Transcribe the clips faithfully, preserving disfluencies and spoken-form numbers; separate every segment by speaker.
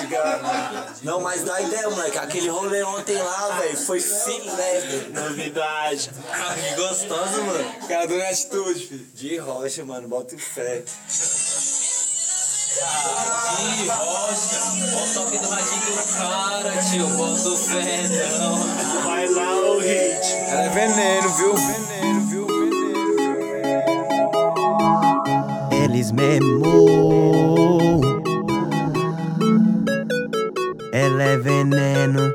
Speaker 1: Não, mas dá ideia, moleque. Aquele rolê ontem lá, velho, foi filé.
Speaker 2: Novidade. Ah, que gostoso, mano.
Speaker 1: Cara, dona atitude, filho. De rocha, mano, bota fé.
Speaker 3: De rocha, ó o toque do radinho do cara, tio, bota fé não.
Speaker 2: Vai lá, o hit.
Speaker 1: Ela é veneno, viu? Veneno, viu?
Speaker 4: Eles mesmo. Ela é veneno.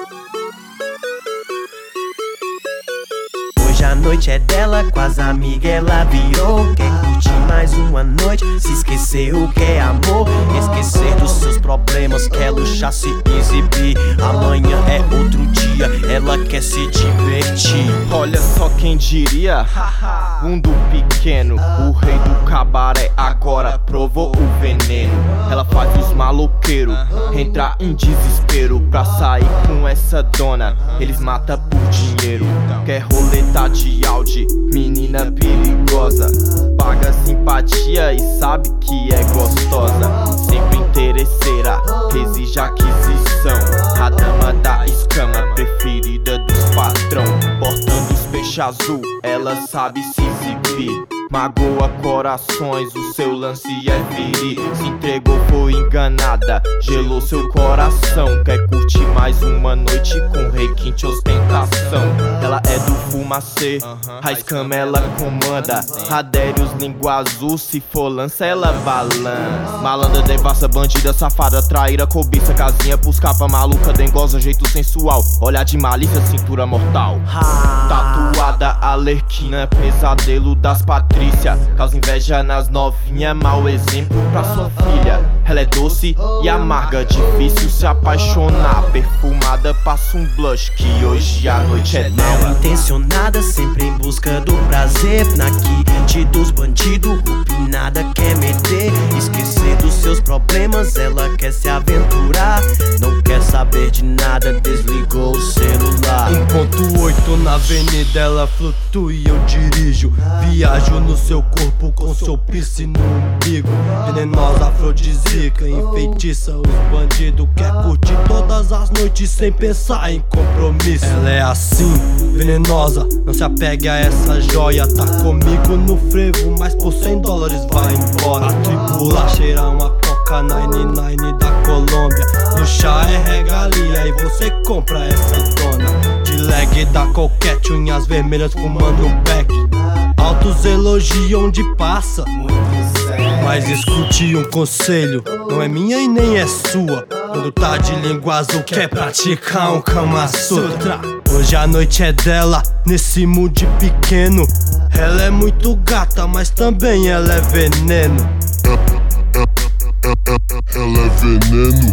Speaker 4: Hoje a noite é dela, com as amigas ela virou. Quer curtir mais uma noite, se esquecer o que é amor. Esquecer dos seus problemas, quer luxar, se exibir. Amanhã é outro dia, ela quer se divertir.
Speaker 5: Olha só quem diria, mundo pequeno, o rei do cabaré agora provou o veneno. Ela faz os maloqueiros entrar em desespero pra sair com essa dona. Eles matam por dinheiro, quer roleta de Audi, menina perigosa. Paga simpatia e sabe que é gostosa. Sempre interesseira, exige aquisição. A dama da escama, preferida dos patrão. Portando os peixes azul, ela sabe se exibir. Magoa corações, o seu lance é ferir. Se entregou, foi enganada, gelou seu coração. Quer curtir mais uma noite com requinte ostentação. Ela é do fumacê, a escama ela comanda. Adere os língua azul, se for lança ela balança. Malandra, devassa, bandida, safada, traíra, cobiça, casinha pros capa, maluca, dengosa, jeito sensual. Olhar de malícia, cintura mortal. Tatuada, alerquina, pesadelo das patrícias. Causa inveja nas novinhas, mau exemplo pra sua filha. Ela é doce e amarga, difícil se apaixonar. Perfumada, passa um blush que hoje a noite é dela.
Speaker 4: Mal intencionada, sempre em busca do prazer. Na kit dos bandidos, nada quer meter. Esquecer dos seus problemas, ela quer se aventurar. Não quer saber de nada, desligou o celular.
Speaker 6: um ponto oito na avenida, ela flutua e eu dirijo. Viajo no seu corpo com seu piercing no umbigo. Venenosa, afrodisíaca, enfeitiça os bandidos. Quer curtir todas as noites sem pensar em compromisso. Ela é assim, venenosa, não se apegue a essa joia. Tá comigo no frevo, mas por cem dólares vai embora. Atribula, cheira uma coca nine nine da Colômbia. No chá é regalia e você compra essa dona. De leg da coquete, unhas vermelhas fumando um beck. Altos elogiam onde passa, mas escute um conselho, não é minha e nem é sua. Quando tá de língua azul quer praticar um Kama Sutra. Hoje a noite é dela, nesse mood pequeno. Ela é muito gata, mas também ela é veneno.
Speaker 7: Ela é veneno.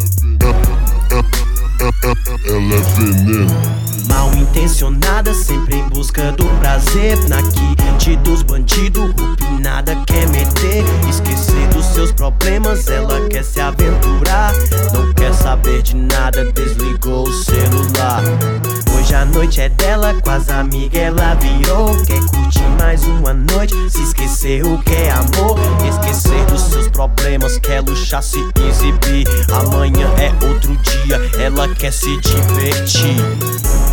Speaker 7: Ela é veneno.
Speaker 4: Mal intencionada, sempre em busca do prazer. Na kit dos bandidos, nada quer meter. Esquecer dos seus problemas, ela quer se aventurar. Não quer saber de nada, desligou o celular. Hoje a noite é dela, com as amigas ela virou. Quer curtir mais uma noite, se esquecer o que é amor. Esquecer dos seus problemas, quer luxar, se exibir. Amanhã é outro dia, ela quer se divertir.